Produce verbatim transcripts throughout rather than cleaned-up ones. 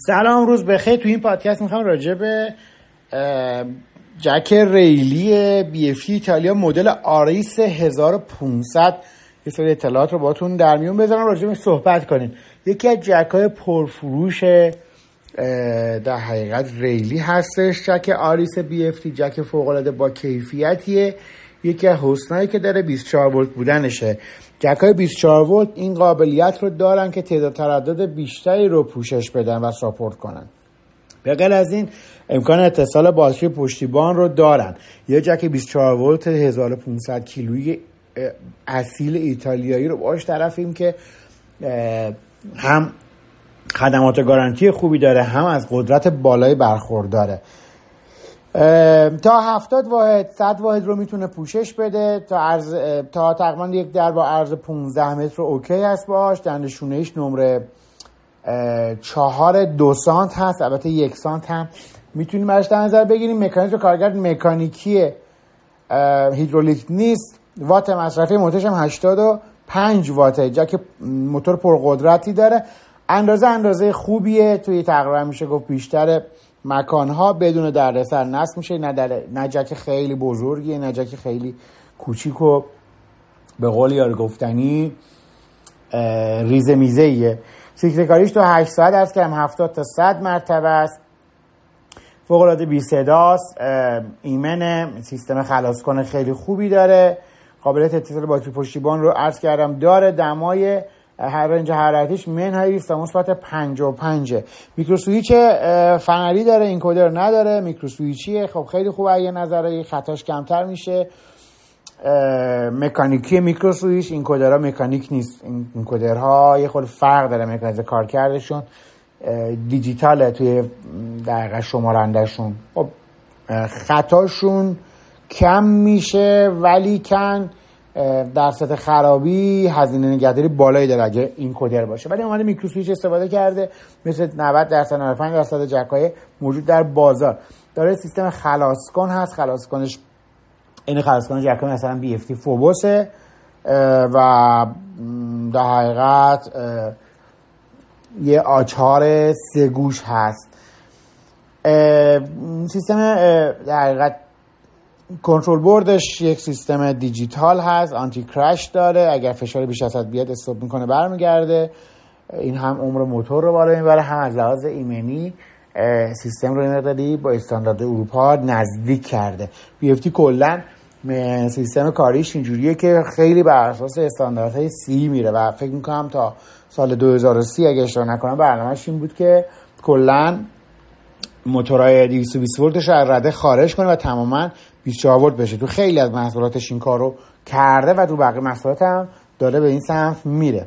سلام، روز بخیر. تو این پادکست میخوام راجع به جک ریلی بی اف تی ایتالیا مدل آریس هزار و پانصد یه سری اطلاعات رو باهاتون در میون بذارم، راجع به صحبت کنیم. یکی از جک‌های پرفروش در حقیقت ریلی هستش. جک آریس بی اف تی جک فوق‌العاده با کیفیتیه. یکی از حسنایی که داره بیست و چهار ولت بودنشه. جک‌های بیست و چهار ولت این قابلیت رو دارن که تعداد تردد بیشتری رو پوشش بدن و ساپورت کنن. به غیر از این امکان اتصال باتری پشتیبان رو دارن. یه جک بیست و چهار ولت هزار و پانصد کیلویی اصیل ایتالیایی رو باش طرفیم که هم خدمات گارانتی خوبی داره، هم از قدرت بالای برخورداره. تا هفتاد واحد صد واحد رو میتونه پوشش بده. تا عرض تا تقریبا یک در با عرض پانزده متر اوکی هست باش. در نشونهش نمره چهار دو سانت هست، البته یک سانت هم میتونیم برش در نظر بگیریم. مکانیزم کارگر مکانیکی هیدرولیک نیست. وات مصرفی موتورش هم هشتاد و پنج واته. جک موتور پرقدرتی داره. اندازه اندازه خوبیه، توی تقریبا میشه گفت بیشتر مکانها بدون دردسر نصب میشه. نه در نه جک خیلی بزرگیه، نه جک خیلی کوچیک و به قول یار گفتنی ریزه میزه ایه. سیکل کاریش تو هشت ساعت است که هم هفتاد تا صد مرتبه است. فوق العاده بی صداست، ایمنه، سیستم خلاص کنه خیلی خوبی داره. قابلیت اتصال باتری پشتیبان رو عرض کردم داره. دمای هر رنج حرارتیش منهای است مثبت پنجاه و پنج. میکرو سویچ فنری داره، اینکودر نداره. میکرو سویچیه، خب خیلی خوبه، اگه نظره خطاش کمتر میشه. مکانیکی میکرو سویچ، اینکودرها مکانیک نیست. این اینکودرها یه خورده فرق داره، مکانیزم کارکردشون دیجیتاله توی دقیقه شمارندهشون. خب خطاشون کم میشه ولی کن درصد خرابی هزینه نگهداری بالایی داره اگه این کدر باشه. ولی اومده میکرو سویچ استفاده کرده، مثل نود درصد نود و پنج درصد جک‌های موجود در بازار داره. سیستم خلاص کن هست. خلاص کنش این خلاص کن جک‌های مثلا بی اف تی فوبوسه و در حقیقت یه آچار سه گوش هست. سیستم در حقیقت کنترل بوردش یک سیستم دیجیتال هست. آنتی کرش داره، اگر فشار بیش از حد بیاد استاپ میکنه برمیگرده. این هم عمر موتور رو بالا میبره، هم از لحاظ ایمنی سیستم رو اینقدری با استاندارد اروپا نزدیک کرده. بی اف تی کلا سیستم کاریش اینجوریه که خیلی بر اساس استانداردهای سی میره و فکر میکنم تا سال دو هزار و سی اگه اشتباه نکنم برنامه‌اش این بود که کلا موتورهای دویست و بیست ولتش رو از رده خارج کنه و تماما بیست و چهار ولت بشه. تو خیلی از محصولاتش این کار رو کرده و تو بقیه محصولات هم داره به این سمت میره.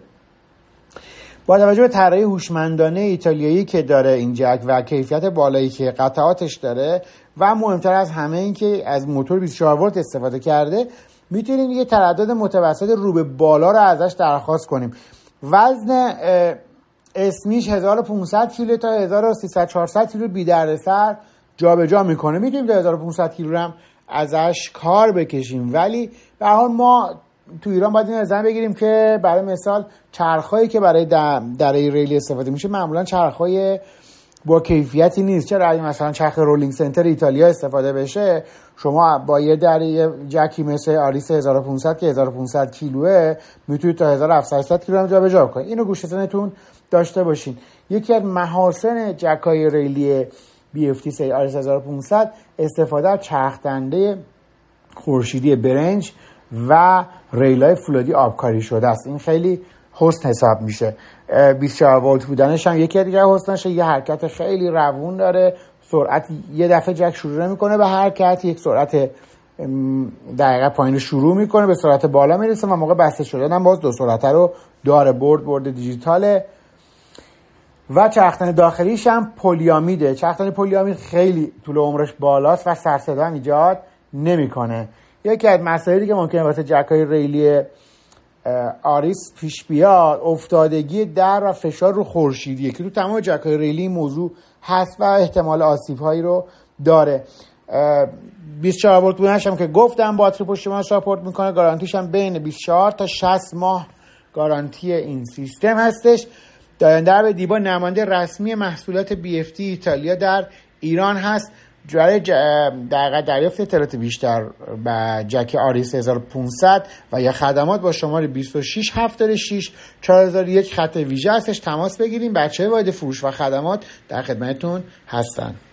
با توجه به طراحی هوشمندانه ایتالیایی که داره این جک و کیفیت بالایی که قطعاتش داره و مهمتر از همه این که از موتور بیست و چهار ولت استفاده کرده، میتونیم یه تردد متوسط رو به بالا رو ازش درخواست کنیم. وزن اسمیش هزار و پانصد کیلو تا هزار و سیصد چهارصد کیلو بی دردسر جابجا میکنه. میتونیم تا هزار و پانصد کیلو هم ازش کار بکشیم، ولی به هر حال ما تو ایران باید این نظر بگیریم که برای مثال چرخایی که برای دره ریلی استفاده میشه معمولا چرخای با کیفیتی نیست. چرا اگه مثلا چرخ رولینگ سنتر ایتالیا استفاده بشه، شما با یه دره جکی مثل آریس هزار و پانصد که هزار و پانصد کیلوه میتونید تا هزار و هفتصد کیلو هم جابجا کنید. اینو گوش سنتون داشته باشین. یکی از محاسن جکای ریلی بی اف تی سی آریس هزار و پانصد استفاده از چرخ دنده خورشیدی برنج و ریلای فولادی آبکاری شده است. این خیلی حسن حساب میشه. بیست و چهار ولت بودنش هم یکی دیگه حسنشه. یه حرکت خیلی روون داره. سرعت یه دفعه جک شروع نمیکنه به حرکت، یک سرعت دقیقاً پایین شروع میکنه، به سرعت بالا میرسه و موقع بسته شدن هم باز دو سرعت رو داره. برد برد دیجیتاله و چرخدن داخلیش هم پلیامیده. چرخدن پلیامید خیلی طول عمرش بالاست و سر صدا هم ایجاد نمیکنه. یکی از مسائلی که ممکنه واسه جک‌های ریلی آریس پیش بیاد افتادگی در و فشار رو خورشیدیه که تو تمام جک‌های ریلی موضوع هست و احتمال آسیب‌هایی رو داره. بیست و چهار ولت بودنش هم که گفتم باتری پشتیبان ساپورت میکنه. گارانتیش هم بین بیست و چهار تا شصت ماه گارانتی این سیستم هستش. در دیبا نماینده رسمی محصولات بی اف تی ایتالیا در ایران هست. برای در دریافت اطلاعات بیشتر با جک آریس هزار و پانصد و یا خدمات با شماره بیست و شش هفتاد و شش چهار صفر یک خط ویژه هستش، تماس بگیریم. بچه‌های واحد فروش و خدمات در خدمتتون هستن.